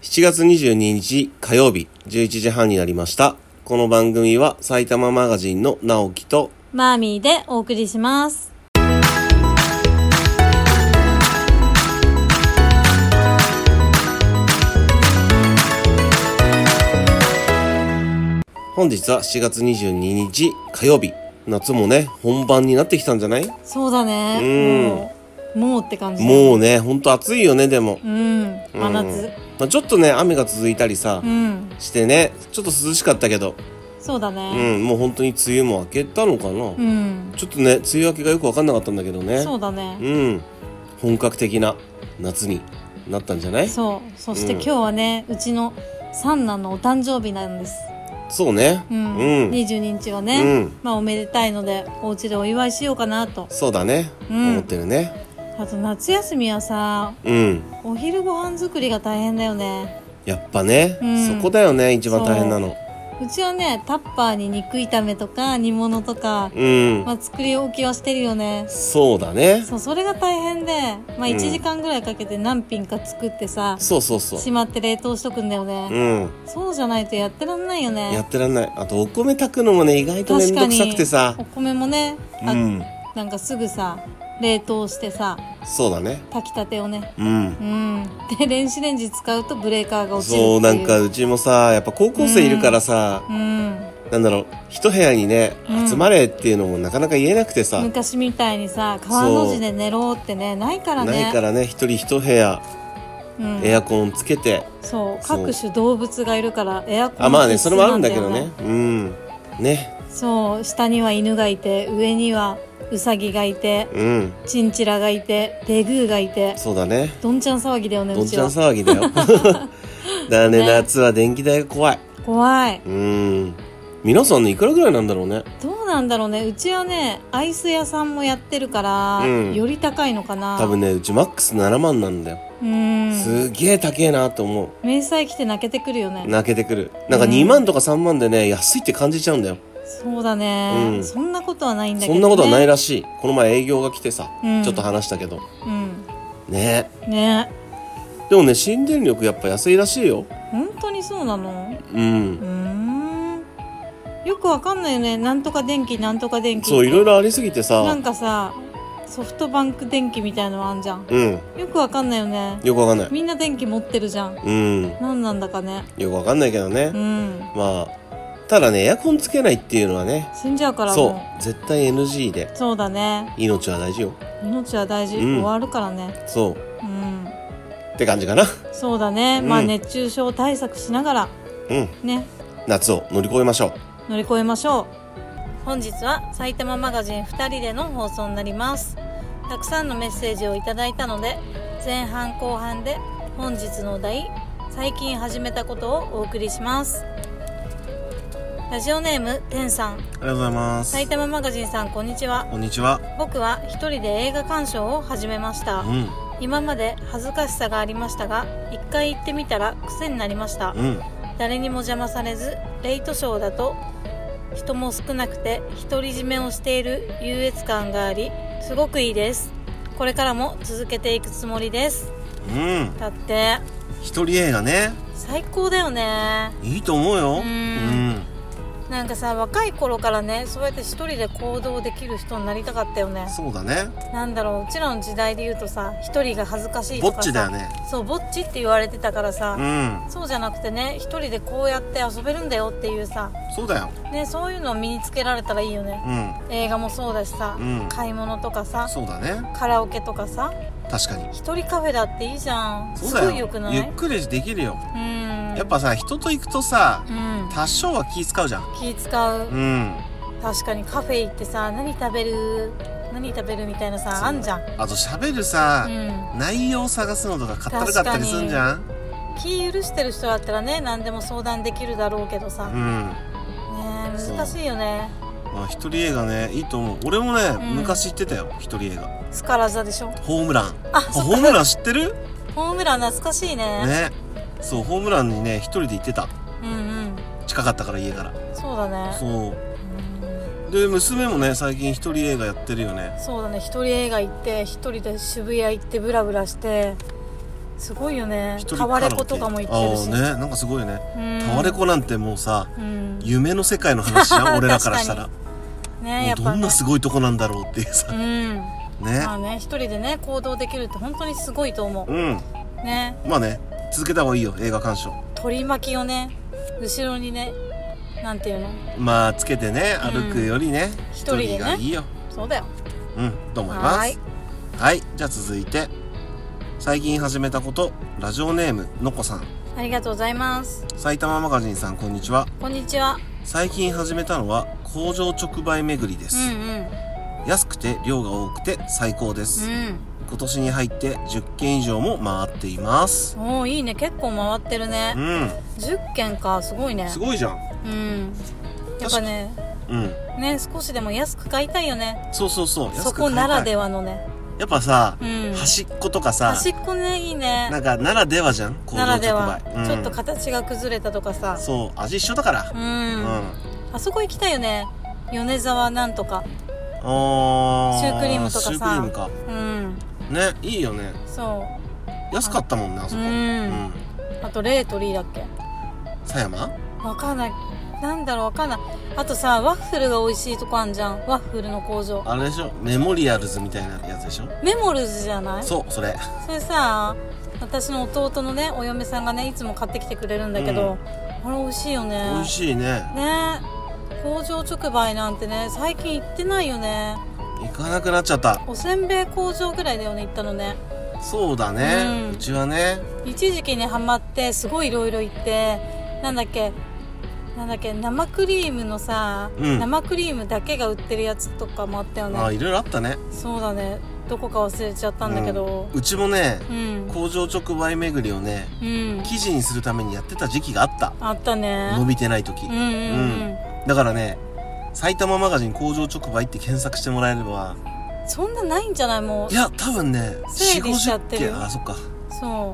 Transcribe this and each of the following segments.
7月22日火曜日11時半になりました。この番組は埼玉マガジンの直樹とマーミーでお送りします。 本日は7月22日火曜日。夏もね本番になってきたんじゃない？ そうだね。もうって感じだね。もうねほんと暑いよね。でも真夏、 ちょっとね雨が続いたりさ、してねちょっと涼しかったけど、 そうだね。 もう本当に梅雨も明けたのかな。ちょっとね梅雨明けがよく分かんなかったんだけどね。 そうだね。 本格的な夏になったんじゃない？ そして今日はね、うちの三男のお誕生日なんです。 そうね。 22日はね、おめでたいのでお家でお祝いしようかなと。 そうだね、思ってるね。 あと夏休みはさ、お昼ご飯作りが大変だよね。 やっぱね、そこだよね一番大変なの。 うちはねタッパーに肉炒めとか煮物とか、作り置きはしてるよね。 そうだね。 それが大変で、1時間ぐらいかけて何品か作ってさ、しまって冷凍しとくんだよね。そうじゃないとやってらんないよね。 やってらんない。あとお米炊くのもね意外とめんどくさくてさ、 お米もね、なんかすぐさ冷凍してさ、 そうだね、 炊きたてをね、で電子レンジ使うとブレーカーが落ちるっていう。 そう、なんかうちもさやっぱ高校生いるからさ、なんだろう、一部屋にね集まれっていうのもなかなか言えなくてさ、 昔みたいにさ川の字で寝ろってねないからね。 ないからね、一人一部屋、エアコンつけて、 各種動物がいるからエアコン必須なんだよね。 まあね、それもあるんだけどね。ね、 そう、下には犬がいて、上にはウサギがいて、チンチラがいて、デグーがいて、 そうだね、 どんちゃん騒ぎだよね。 どんちゃん騒ぎだよ。だからね、夏は電気代が怖い。皆さんねいくらぐらいなんだろうね。 どうなんだろうね。うちはねアイス屋さんもやってるから、より高いのかな。 多分ねうちマックス7万なんだよ。すげえ高えなと思う。 明細来て泣けてくるよね。 泣けてくる。なんか2万とか3万でね安いって感じちゃうんだよ。 そうだね、そんなことはないんだけどね。 そんなことはないらしい。この前営業が来てさ、ちょっと話したけど、ねでもね新電力やっぱ安いらしいよ。 本当にそうなの？よくわかんないよね。なんとか電気なんとか電気って。 そう、いろいろありすぎてさ、 なんかさソフトバンク電気みたいなのあんじゃん。よくわかんないよね。 よくわかんない。 みんな電気持ってるじゃん。なんなんだかね。 よくわかんないけどね。まあただねエアコンつけないっていうのはね、 死んじゃうから。 そう絶対 NG で。 そうだね、 命は大事よ。 命は大事、終わるからね。 そうって感じかな。 そうだね、熱中症対策しながらね、 夏を乗り越えましょう。 乗り越えましょう。本日は埼玉マガジン2人での放送になります。たくさんのメッセージをいただいたので、前半後半で本日のお題、最近始めたことをお送りします。ラジオネームてんさん、ありがとうございます。 埼玉マガジンさん、こんにちは。 こんにちは。 僕は一人で映画鑑賞を始めました。今まで恥ずかしさがありましたが、一回行ってみたら癖になりました。誰にも邪魔されず、レイトショーだと人も少なくて独り占めをしている優越感があり、すごくいいです。これからも続けていくつもりです。だって一人映画ね、 最高だよね。 いいと思うよ。 なんかさ、若い頃からねそうやって一人で行動できる人になりたかったよね。 そうだね。 なんだろう、うちらの時代で言うとさ、一人が恥ずかしいとかさ、 ぼっちだよね。 そう、ぼっちって言われてたからさ、そうじゃなくてね、一人でこうやって遊べるんだよっていうさ、 そうだよね、そういうのを身につけられたらいいよね。映画もそうだしさ、買い物とかさ、 そうだね、 カラオケとかさ、 確かに一人カフェだっていいじゃん。 そうだよ、 すごいよくない？ ゆっくりできるよ。やっぱさ、人と行くとさ、多少は気使うじゃん。 気使う。確かにカフェ行ってさ、何食べるみたいなさ、あんじゃん。あと喋るさ、内容探すのとかかったるかったりするんじゃん。気許してる人だったらね、何でも相談できるだろうけどさ、ね、難しいよね。まあ一人映画ね、いいと思う。俺もね、昔行ってたよ、一人映画。スカラ座でしょ。ホームラン。ホームラン知ってる？ホームラン懐かしいね。ね、そう、ホームランにね一人で行ってた。近かったから、家から。そうだね。そうで、娘もね最近一人映画やってるよね。そうだね、一人映画行って、一人で渋谷行ってブラブラして、 すごいよね。タワレコとかも行ってるしね。なんかすごいよね。タワレコなんてもうさ、夢の世界の話じゃん俺らからしたらね。やっぱどんなすごいとこなんだろうっていうさ、ね。 まあね、一人でね行動できるって本当にすごいと思う。ね。 まあね、続けた方がいいよ、映画鑑賞。 取り巻きをね、後ろにね、なんていうの、 まあつけてね、歩くよりね、 一人でね、 がいいよ。 そうだよ。 と思います。はい、じゃあ続いて、最近始めたこと、ラジオネームのこさん。 ありがとうございます。 埼玉マガジンさん、こんにちは。 こんにちは。 最近始めたのは工場直売巡りです。安くて量が多くて最高です。今年に入って10件以上も回っています。 おー、いいね。結構回ってるね。10件か、すごいね。 すごいじゃん。 やっぱね、ね、少しでも安く買いたいよね。 そう。 そこならではのね。 やっぱさ、端っことかさ、 端っこね、いいね。 なんかならではじゃん、工場直売。 ならでは、ちょっと形が崩れたとかさ。 そう、味一緒だから。 あそこ行きたいよね。米沢なんとか。シュークリームとかさ。 シュークリームか。ね、いいよね。 そう。 安かったもんね、あそこ。 あとレートリーだっけ。 狭山？ わかんない。なんだろう、わかんない。あとさ、ワッフルが美味しいとこあんじゃん。ワッフルの工場。 あれでしょ、メモリアルズみたいなやつでしょ。 メモルズじゃない？ そう、それさ、私の弟のね、お嫁さんがね、いつも買ってきてくれるんだけど、あれ美味しいよね。 美味しいね。 ね、工場直売なんてね、最近行ってないよね。 行かなくなっちゃった。 おせんべい工場ぐらいだよね、行ったのね。 そうだね、うちはね、 一時期にハマってすごいいろいろ行って、なんだっけ生クリームのさ、生クリームだけが売ってるやつとかもあったよね。 いろいろあったね。 そうだね、どこか忘れちゃったんだけど、 うちもね、工場直売巡りをね、記事にするためにやってた時期があったね。伸びてない時。だからね、埼玉マガジン工場直売って検索してもらえれば、 そんなないんじゃない？もう、 いや多分ね、 整理しちゃってる。 あ、そっか。 そう。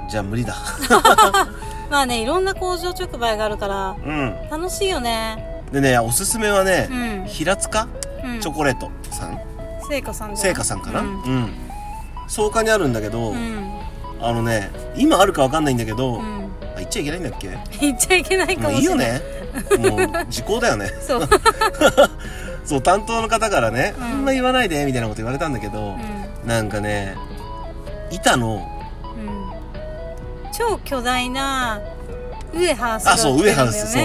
じゃあ無理だ。 まあね、いろんな工場直売があるから、楽しいよね。 でね、おすすめはね、平塚チョコレートさん、 聖華さんかな。 草加にあるんだけど、あのね、今あるかわかんないんだけど、言っちゃいけないんだっけ？ 言っちゃいけないかもしれない。 いいよね。もう時効だよね。そう。そう、担当の方からね、あんま言わないでみたいなこと言われたんだけど、なんかね、板の超巨大なウエハースが売ってるんだよね。 ウエハース、そう。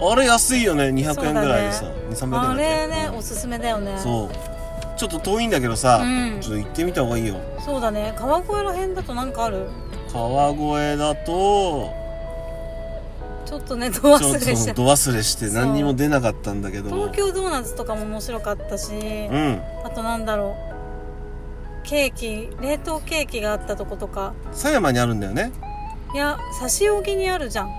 あれ安いよね、200円ぐらいでさ、200、300円だっけ。 あれね、おすすめだよね。 そう。ちょっと遠いんだけどさ、ちょっと行ってみた方がいいよ。 そうだね。川越ら辺だとなんかある？ 川越だとちょっとね、ド忘れして何にも出なかったんだけど、 東京ドーナツとかも面白かったし、あとなんだろう、ケーキ、冷凍ケーキがあったとことか。 狭山にあるんだよね。 いや、指扇にあるじゃん。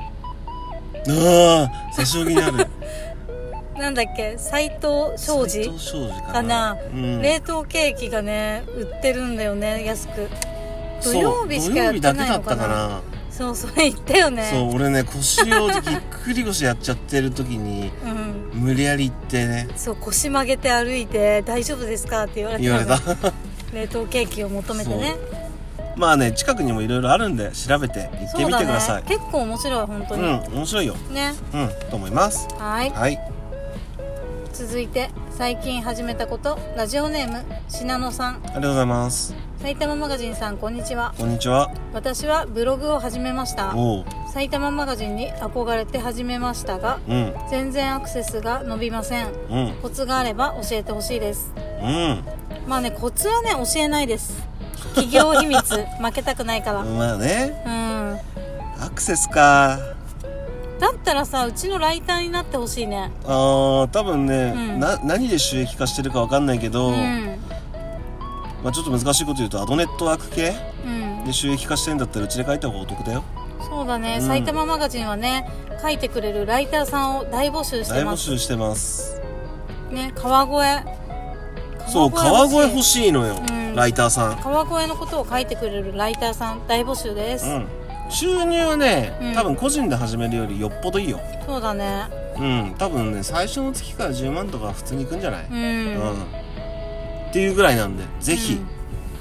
指扇にある。 なんだっけ、斉藤商事かな、冷凍ケーキがね売ってるんだよね、安く。土曜日しかやってないのかな。そう、それ言ったよね。 そう、俺ね、腰をぎっくり腰やっちゃってる時に、無理やり行ってね、 そう、腰曲げて歩いて大丈夫ですかって言われた。冷凍ケーキを求めてね。 まあね、近くにもいろいろあるんで調べて行ってみてください。 結構面白い、本当に。 面白いよね。と思います。はい。 続いて、最近始めたこと、ラジオネームしなのさん。 ありがとうございます。 埼玉マガジンさん、こんにちは。 こんにちは。 私はブログを始めました。埼玉マガジンに憧れて始めましたが、全然アクセスが伸びません。コツがあれば教えてほしいです。まあね、コツはね、教えないです。企業秘密。負けたくないから。 まあね。アクセスか。 だったらさ、うちのライターになってほしいね。 多分ね、何で収益化してるか分かんないけど、まあちょっと難しいこと言うと、アドネットワーク系で収益化してるんだったらうちで書いた方がお得だよ。そうだね、 埼玉マガジンはね、書いてくれるライターさんを大募集してます。 大募集してますね。川越。 そう、川越欲しいのよ、ライターさん。 川越のことを書いてくれるライターさん大募集です。 収入はね、多分個人で始めるよりよっぽどいいよ。 そうだね。 多分ね、最初の月から10万とか普通にいくんじゃない？っていうぐらいなんで、ぜひ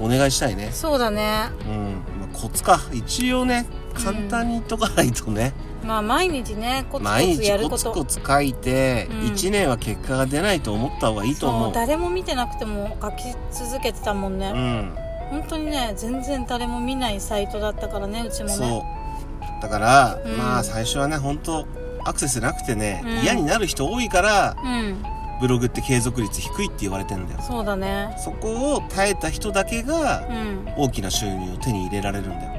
お願いしたいね。 そうだね。 コツか一応ね、簡単に言っとかないとね、 毎日ねコツコツやること、 毎日コツコツ書いて、1年は結果が出ないと思った方がいいと思う。 そう、誰も見てなくても書き続けてたもんね。本当にね、全然誰も見ないサイトだったからね、うちもね。 そうだから、最初はね、本当アクセスなくてね、嫌になる人多いから、ブログって継続率低いって言われてんだよ。 そうだね。 そこを耐えた人だけが、大きな収入を手に入れられるんだよ。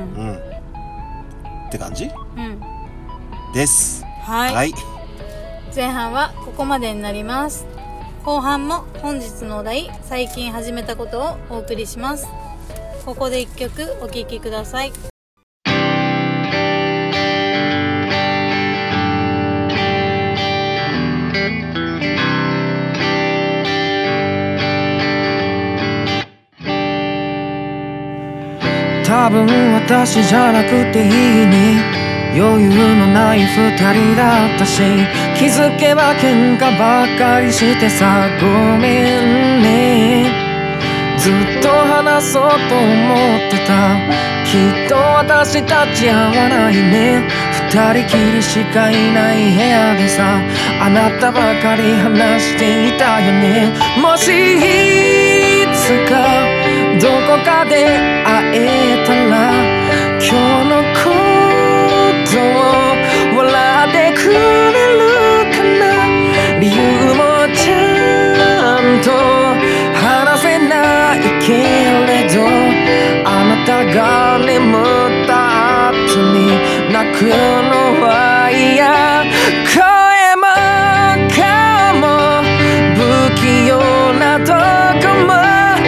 って感じ、です。 はい。前半はここまでになります。後半も本日のお題、最近始めたことをお送りします。ここで一曲お聴きください。 多分私じゃなくていいに余裕のない二人だったし、気づけば喧嘩ばっかりしてさ、ごめんね。ずっと話そうと思ってた。きっと私たち合わないね。二人きりしかいない部屋でさ、あなたばかり話していたよね。もしいつかどこかで会えたら、今日のことを笑ってくれるかな。理由もちゃんと話せないけれど、あなたが眠った後に泣くのは嫌。声も顔も不器用なとこも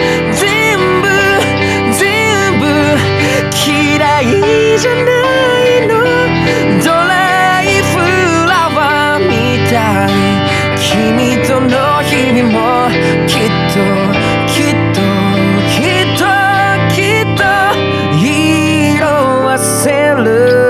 嫌いじゃないの。ドライフラワーみたい。君との日々もきっと色あせる。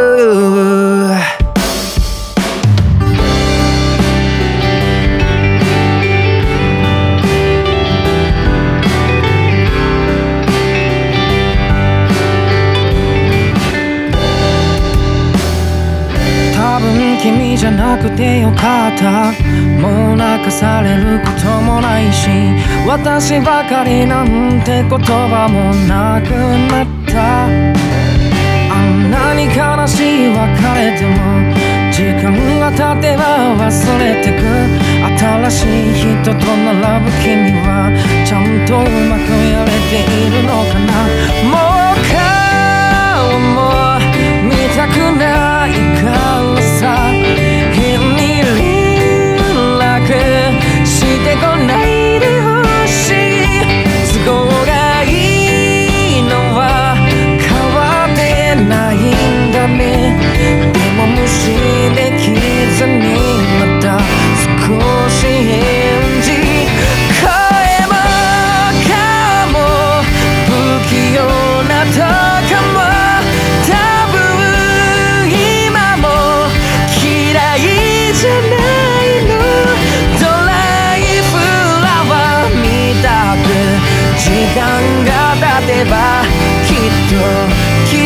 君じゃなくてよかった。もう泣かされることもないし、私ばかりなんて言葉もなくなった。あんなに悲しい別れでも時間が経てば忘れてく。新しい人と並ぶ君はちゃんとうまくやれているのかな。もう顔も見たくないからさ、変に連絡してこないでほしい。都合がいいのは変わってないんだね。でも無視できずにまた少し返事。声も顔も不器用なとこも多分今も嫌いじゃないの。ドライフラワーみたく時間が経てばきっと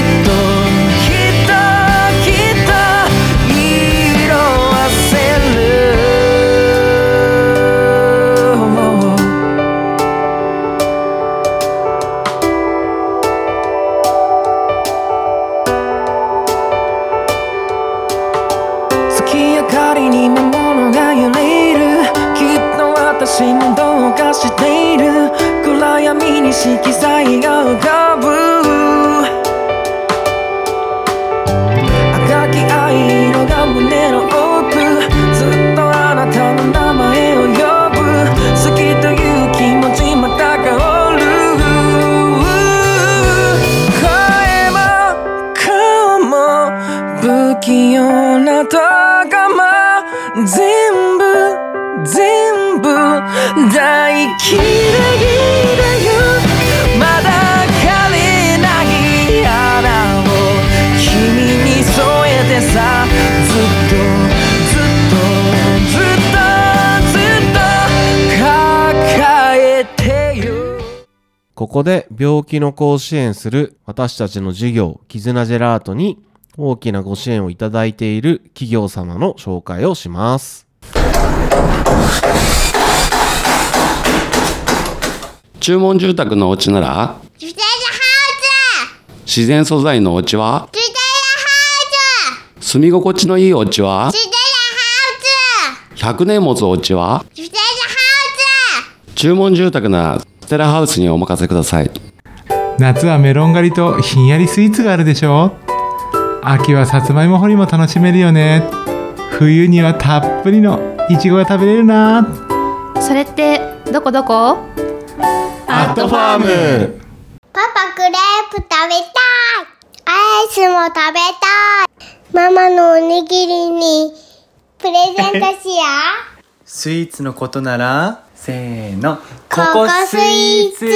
色あせる。月明かりに魔物が揺れる。きっと私もどうかしている。暗闇に色彩が浮かぶ。赤き藍色が胸の奥。ずっとあなたの名前を呼ぶ。好きという気持ちまた香る。声も顔も不器用なとこも全部大嫌いだよ。まだ枯れない花を君に添えてさ、ずっと抱えてよ。 ここで病気の子を支援する私たちの事業絆ジェラートに大きなご支援をいただいている企業様の紹介をします。 注文住宅のお家ならジュテラハウス。自然素材のお家はスジュテラハウス。住み心地のいいお家はスジュテラハウ 100年持つお家はスジュテラハウス。注文住宅ならステラハウスにお任せください。 夏はメロン狩りとひんやりスイーツがあるでしょ。秋はさつまいも掘りも楽しめるよね。冬にはたっぷりのいちごが食べれるな。 それってどこアットファーム。 パパクレープ食べたい。アイスも食べたい。ママのおにぎりにプレゼントしよう。 スイーツのことならせーの、 ココスイーツ。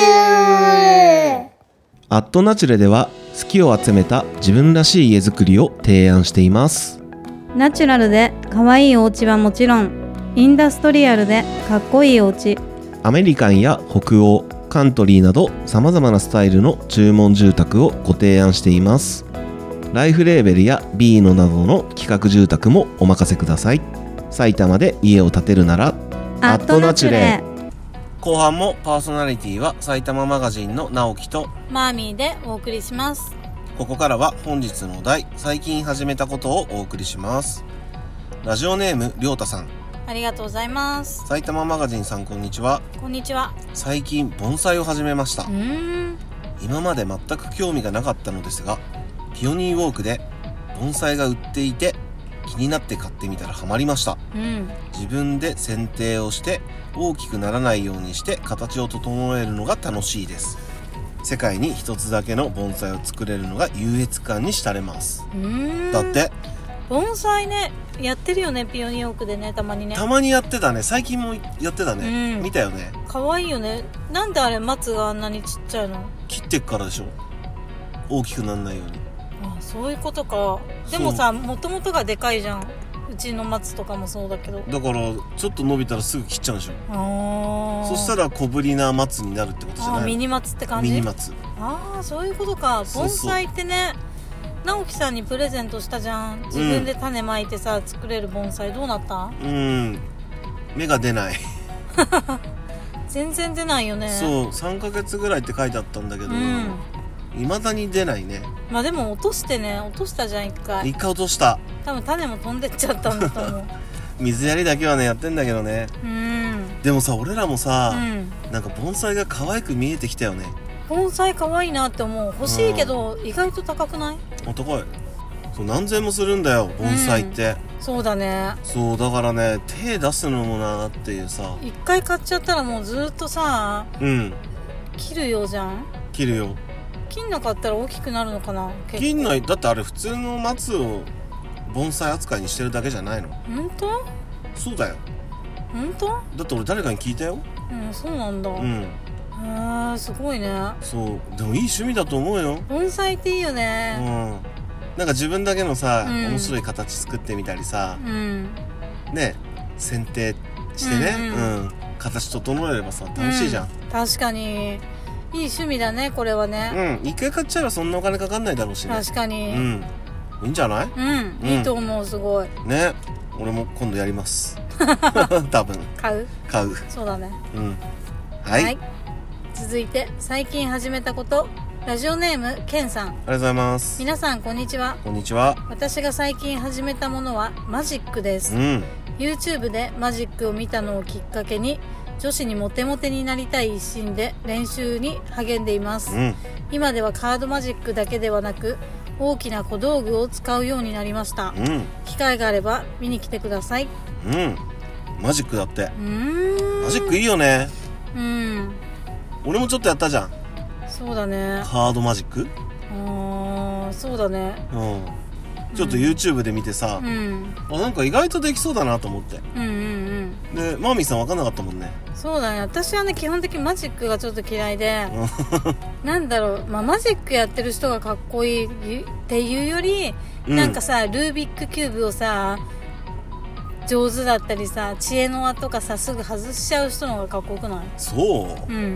アットナチュレでは好きを集めた自分らしい家づくりを提案しています。 ナチュラルで可愛いお家はもちろん、インダストリアルでかっこいいお家、 アメリカンや北欧、カントリーなど様々なスタイルの注文住宅をご提案しています。ライフレーベルやビーノなどの企画住宅もお任せください。埼玉で家を建てるならアットナチュレ。 後半もパーソナリティは埼玉マガジンの直樹とマーミーでお送りします。 ここからは本日のお題、最近始めたことをお送りします。ラジオネームりょうたさん、 ありがとうございます。 埼玉マガジンさん、こんにちは。 こんにちは。 最近盆栽を始めました。今まで全く興味がなかったのですが、ピオニーウォークで盆栽が売っていて気になって買ってみたらハマりました。自分で剪定をして大きくならないようにして形を整えるのが楽しいです。世界に一つだけの盆栽を作れるのが優越感に浸れます。だって盆栽ね、やってるよね、ピオニーウォークでね、たまにね。 たまにやってたね。最近もやってたね、見たよね。 可愛いよね。なんであれ松があんなにちっちゃいの？ 切ってっからでしょ、大きくならないように。 あ、そういうことか。でもさ、もともとがでかいじゃん。うちの松とかもそうだけど。だからちょっと伸びたらすぐ切っちゃうんでしょ。そしたら小ぶりな松になるってことじゃないの？ ミニ松って感じ？ ミニ松。 ああ、そういうことか。盆栽ってね、直樹さんにプレゼントしたじゃん。自分で種まいてさ、作れる盆栽どうなった？ 芽が出ない全然出ないよね。 そう、3ヶ月ぐらいって書いてあったんだけど、未だに出ないね。 まあでも落としたじゃん、一回落とした。 多分種も飛んでっちゃったんだと思う水やりだけはね、やってんだけどね。でもさ、俺らもさ、なんか盆栽が可愛く見えてきたよね。 盆栽可愛いなって思う。欲しいけど、意外と高くない？ 高い。そう、何千もするんだよ、盆栽って。 そうだね。 そう、だからね、手出すのもなっていうさ。 一回買っちゃったらもうずっとさ、切るようじゃん。 切るよ。 切んなかったら大きくなるのかな。 切んない。だってあれ普通の松を盆栽扱いにしてるだけじゃないの？ 本当？ そうだよ。 本当？だって俺誰かに聞いたよ。 そうなんだ。すごいね。そう、 でもいい趣味だと思うよ。 盆栽っていいよね。 なんか自分だけのさ、面白い形作ってみたりさ、ね、剪定してね、形整えればさ、楽しいじゃん。 確かにいい趣味だね、これはね。 一回買っちゃえばそんなお金かかんないだろうしね。 確かに。 いいんじゃない？ いいと思う、すごいね。俺も今度やります多分買う。そうだね。 はい、 続いて最近始めたこと。ラジオネームケンさん、ありがとうございます。 皆さんこんにちは。 こんにちは。 私が最近始めたものはマジックです。YouTube でマジックを見たのをきっかけに、女子にモテモテになりたい一心で練習に励んでいます。今ではカードマジックだけではなく、大きな小道具を使うようになりました。機会があれば見に来てください。 マジックだって。マジックいいよね。俺もちょっとやったじゃん。 そうだね。 カードマジック。 そうだね。 ちょっと YouTube で見てさ、なんか意外とできそうだなと思って。で、マーミーさん分かんなかったもんね。 そうだね。私はね、基本的にマジックがちょっと嫌いでなんだろう、マジックやってる人がかっこいいっていうより、なんかさ、ルービックキューブをさ、上手だったりさ、知恵の輪とかさ、すぐ外しちゃう人の方がかっこよくない？ そう？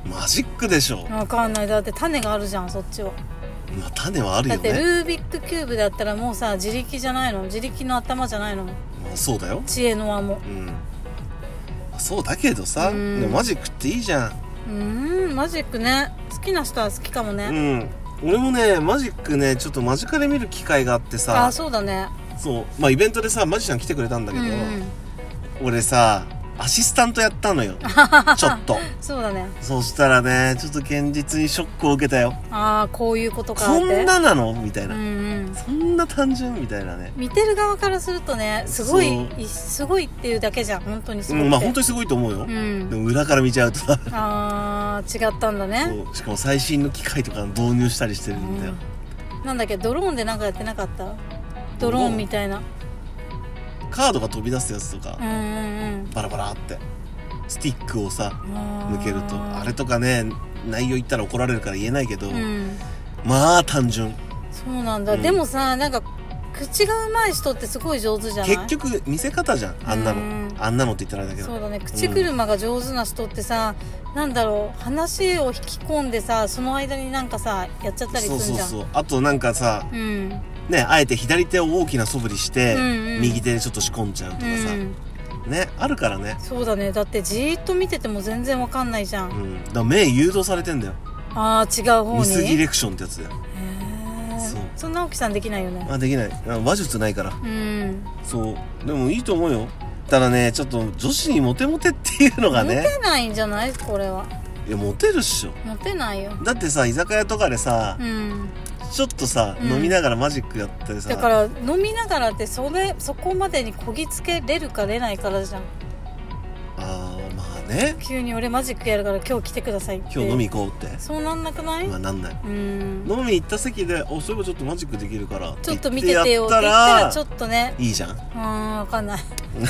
マジックでしょ。 わかんない。だって種があるじゃん、そっちは。 まあ種はあるよね。 だってルービックキューブだったらもうさ、自力じゃないの？自力の頭じゃないの？ まあそうだよ。 知恵の輪も。 そうだけどさ、でもマジックっていいじゃん。 マジックね。好きな人は好きかもね。 俺もね、マジックね、ちょっと間近で見る機会があってさ。 あ、そうだね。 そう。まあイベントでさ、マジシャン来てくれたんだけど、俺さ、アシスタントやったのよ。ちょっと。 そうだね。 そしたらね、ちょっと現実にショックを受けたよ。 ああ、こういうことかって。 こんななのみたいな。そんな単純みたいなね。 見てる側からするとね、すごいっていうだけじゃん。本当にすごい。 まあ本当にすごいと思うよ。でも裏から見ちゃうとさ。 ああ、違ったんだね。 そう。しかも最新の機械とか導入したりしてるんだよ。 なんだっけ、ドローンでなんかやってなかった？ドローンみたいな。 カードが飛び出すやつとか、バラバラってスティックをさ向けると、あれとかね、内容言ったら怒られるから言えないけど、まあ単純。 そうなんだ。でもさ、なんか口が上手い人ってすごい上手じゃない？ 結局見せ方じゃん、あんなのって言ったらあれだけど。 そうだね。口車が上手な人ってさ、なんだろう、話を引き込んでさ、その間になんかさやっちゃったりするじゃん。 そう。あとなんかさ、ね、あえて左手を大きな素振りして、右手でちょっと仕込んじゃうとかさ、ね、あるからね。 そうだね。だってじーっと見てても全然わかんないじゃん。 だから目誘導されてんだよ。 ああ、違う方に。 ミスディレクションってやつだよ。 そんな青木さんできないよね。 できない。話術ないから。そう。でもいいと思うよ。ただね、ちょっと女子にモテモテっていうのがね。 モテないんじゃないこれは。 いや、モテるっしょ。 モテないよ。 だってさ、居酒屋とかでさ、ちょっとさ、飲みながらマジックやったりさ。 だから飲みながらってそこまでにこぎつけれるかれないからじゃん。 まあね。 急に俺マジックやるから今日来てくださいって。 今日飲み行こうって。 そうなんなくない？ まあなんない。飲み行った席で、そういえばちょっとマジックできるからちょっと見ててよって言ったらちょっとね。 いいじゃん。 わかんない。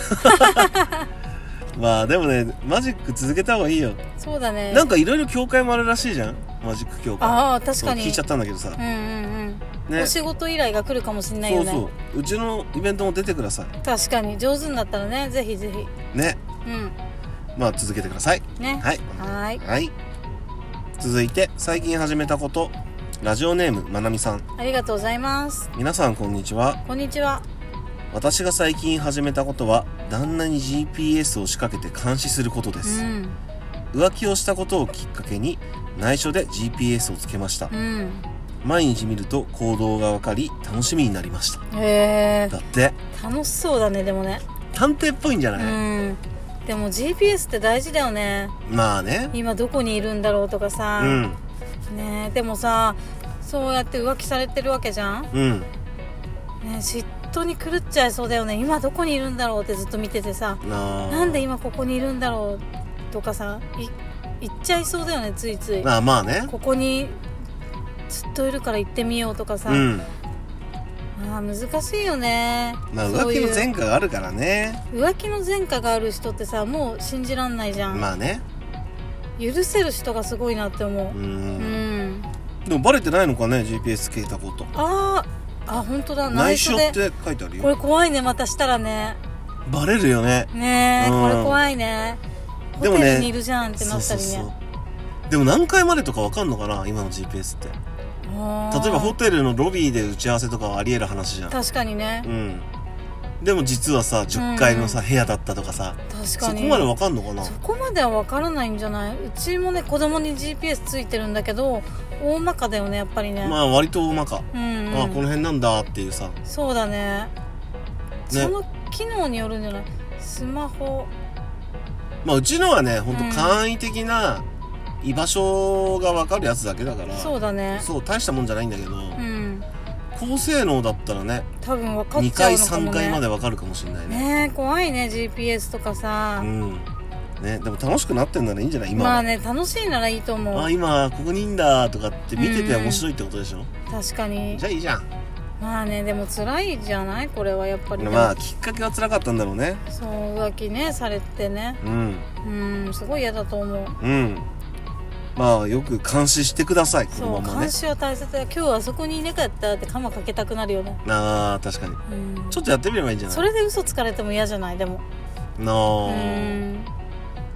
まあでもね、マジック続けた方がいいよ。 そうだね。 なんかいろいろ協会もあるらしいじゃん、マジック協会。 ああ、確かに。 聞いちゃったんだけどさ。 ね、お仕事依頼が来るかもしれないよね。 そう。うちのイベントも出てください。 確かに上手になったらね、ぜひぜひ。 ね。まあ続けてください。 ね。 はい。続いて最近始めたこと。ラジオネームまなみさん。 ありがとうございます。 皆さんこんにちは。 こんにちは。 私が最近始めたことは、旦那に GPS を仕掛けて監視することです。浮気をしたことをきっかけに内緒で GPS をつけました。毎日見ると行動が分かり楽しみになりました。だって楽しそうだね。でもね、 探偵っぽいんじゃない？ でも GPS って大事だよね。 まあね。 今どこにいるんだろうとかさ、ね。でもさ、そうやって浮気されてるわけじゃん。ね、嫉妬に狂っちゃいそうだよね。今どこにいるんだろうってずっと見ててさ、なんで今ここにいるんだろうとかさ、言っちゃいそうだよね、ついつい。 まあね。 ここにずっといるから行ってみようとかさ、難しいよね。 浮気の前科があるからね。 浮気の前科がある人ってさ、もう信じらんないじゃん。 まあね。 許せる人がすごいなって思う。 でもバレてないのかね、 GPS つけたこと。 本当だ。 内緒って書いてあるよ。 これ怖いね。またしたらね、 バレるよね。 ねえ、これ怖いね。ホテルにいるじゃんってなったりね。 でも何回までとかわかんのかな、今の GPS って。例えばホテルのロビーで打ち合わせとかはあり得る話じゃん。 確かにね。 でも実はさ、10階のさ、部屋だったとかさ。 確かに。 そこまでわかんのかな。 そこまではわからないんじゃない？うちもね、子供に GPS ついてるんだけど、大まかだよね、やっぱりね。 まあ割と大まか。この辺なんだっていうさ。 そうだね。その機能によるんじゃない？スマホ。 まあうちのはね、ほんと簡易的な居場所がわかるやつだけだから。 そうだね。 そう、大したもんじゃないんだけど。高性能だったらね、 多分分かっちゃうのかもね。 2階3階まで分かるかもしれないね。 怖いね、 GPS とかさ。 ね、でも楽しくなってんならいいんじゃない？今は。 まあね、楽しいならいいと思う。 今ここにいんだとかって見てて面白いってことでしょ。 確かに。 じゃあいいじゃん。 まあね、でも辛いじゃない？これはやっぱり。 まあきっかけは辛かったんだろうね。 そう、浮気ねされてね。すごい嫌だと思う。 まあよく監視してください、このままね。 監視は大切だよ。今日はそこにいなかったってカマかけたくなるよね。 確かに。ちょっとやってみればいいんじゃない？ それで嘘つかれても嫌じゃない？でも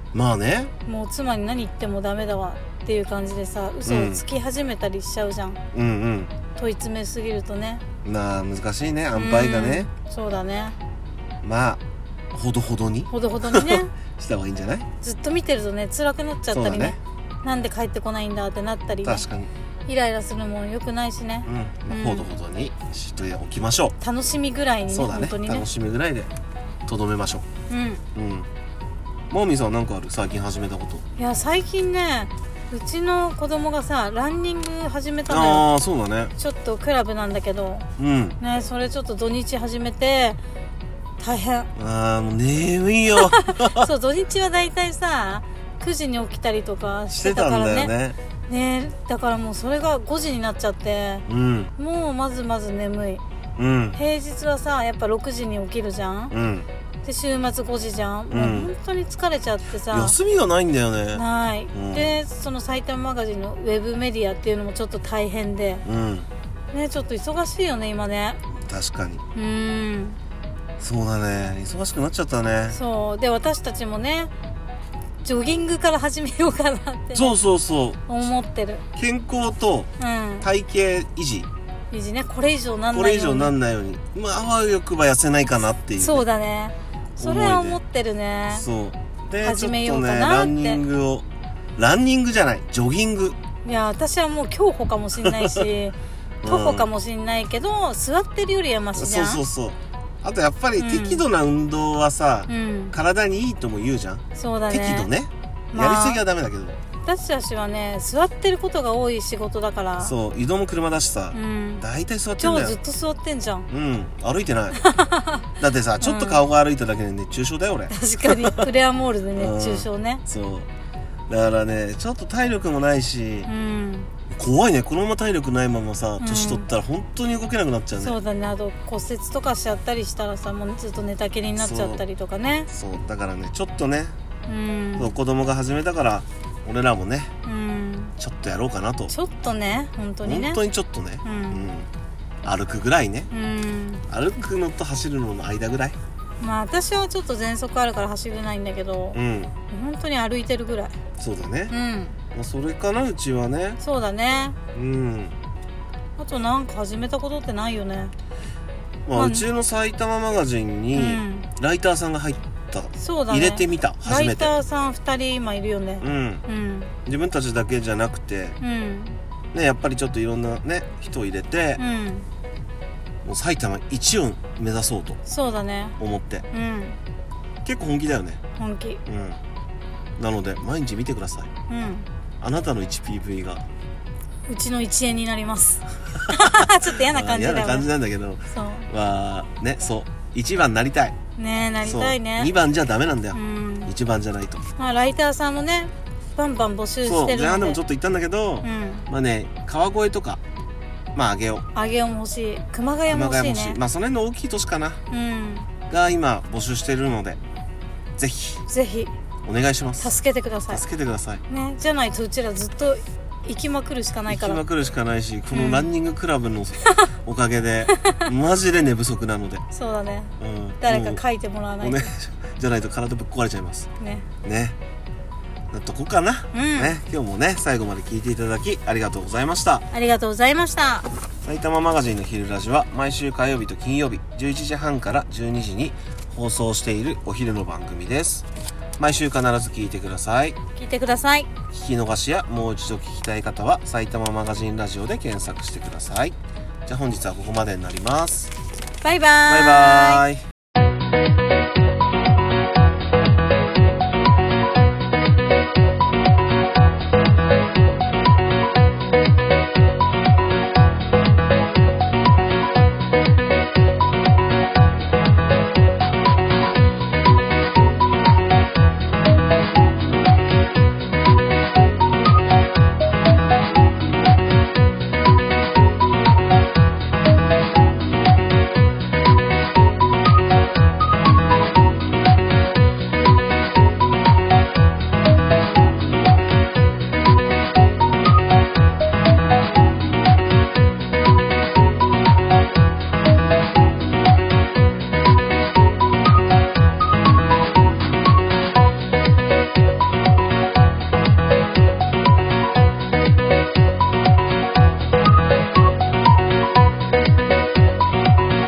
まあね、 もう妻に何言ってもダメだわっていう感じでさ、嘘をつき始めたりしちゃうじゃん。 うんうん。 問い詰めすぎるとね。 難しいね、塩梅がね。 そうだね。 まあほどほどにねした方がいいんじゃない？ ずっと見てるとね、辛くなっちゃったりね。なんで帰ってこないんだってなったりね。 確かに。 イライラするもん良くないしね。 ほどほどにしておきましょう。楽しみぐらいにね。 そうだね。本当にね。楽しみぐらいでとどめましょう。マーミーさんなんかある？最近始めたこと。 いや最近ね、うちの子供がさランニング始めたのよ。 ああそうだね。 ちょっとクラブなんだけど、ね、それちょっと土日始めて大変。 もう眠いよ。 そう土日はだいたいさ9時に起きたりとかしてたからね。ね、だからもうそれが5時になっちゃって、もうまず眠い。平日はさやっぱ6時に起きるじゃん。で週末5時じゃん。もう本当に疲れちゃってさ。 休みがないんだよね。 ない。でその埼玉マガジンのウェブメディアっていうのもちょっと大変で、ねちょっと忙しいよね今ね。 確かに。そうだね、忙しくなっちゃったね。 そうで私たちもねジョギングから始めようかなって、ね、 そう思ってる。 健康と体型維持ね。これ以上なんないようにあわよくば痩せないかなっていう、ね、 そうだね、それは思ってるね。 そうで始めようかなって、 ランニングじゃないジョギング。 いや私はもう競歩かもしんないし徒歩かもしんないけど座ってるよりはマシじゃん。 そうあとやっぱり適度な運動はさ、体にいいとも言うじゃん。 そうだね、 適度ね、やりすぎはダメだけど、 私たちはね座ってることが多い仕事だから。 そう移動も車だしさ、大体座ってんだよ。 今日ずっと座ってんじゃん。 歩いてないだってさちょっと顔が歩いただけで熱中症だよ俺。 確かにプレアモールで熱中症ね。 そうだからねちょっと体力もないし、怖いね。このまま体力ないままさ年取ったら本当に動けなくなっちゃうね。 そうだね。あと骨折とかしちゃったりしたらさもうずっと寝たきりになっちゃったりとかね。 そうだからねちょっとね、子供が始めたから俺らもね、ちょっとやろうかなと。 ちょっとね本当にちょっとね、歩くぐらいね、歩くのと走るのの間ぐらい。 まあ私はちょっと喘息あるから走れないんだけど、本当に歩いてるぐらい。 そうだね。それかなうちはね。 そうだね。あとなんか始めたことってないよね。 うちの埼玉マガジンにライターさんが入った。 そうだね。 入れてみた初めて。 ライターさん2人今いるよね。自分たちだけじゃなくて、ねやっぱりちょっといろんなね人を入れて、もう埼玉一を目指そうと。そうだね。思って。結構本気だよね。本気。なので毎日見てください。あなたの 1PV がうちの1円になりますちょっと嫌な感じだよね。嫌な感じなんだけど、そうね、そう1番になりたいね。なりたいね。2番じゃダメなんだよ、1番じゃないと。ライターさんもねバンバン募集してるので。そう前半でもちょっと言ったんだけど、まあね川越とか上尾も欲しい、熊谷も欲しいね。まあその辺の大きい都市かな、が今募集してるのでぜひお願いします。助けてくださいね。じゃないとうちらずっと行きまくるしかないから。行きまくるしかないし、このランニングクラブのおかげでマジで寝不足なので。そうだね、誰か書いてもらわないと、じゃないと体ぶっ壊れちゃいますね。なとこかな、ね。今日もね最後まで聞いていただきありがとうございました。ありがとうございました。埼玉マガジンの昼ラジは毎週火曜日と金曜日11時半から12時に放送しているお昼の番組です。毎週必ず聞いてください。聞き逃しやもう一度聞きたい方は埼玉マガジンラジオで検索してください。じゃあ本日はここまでになります。バイバーイ。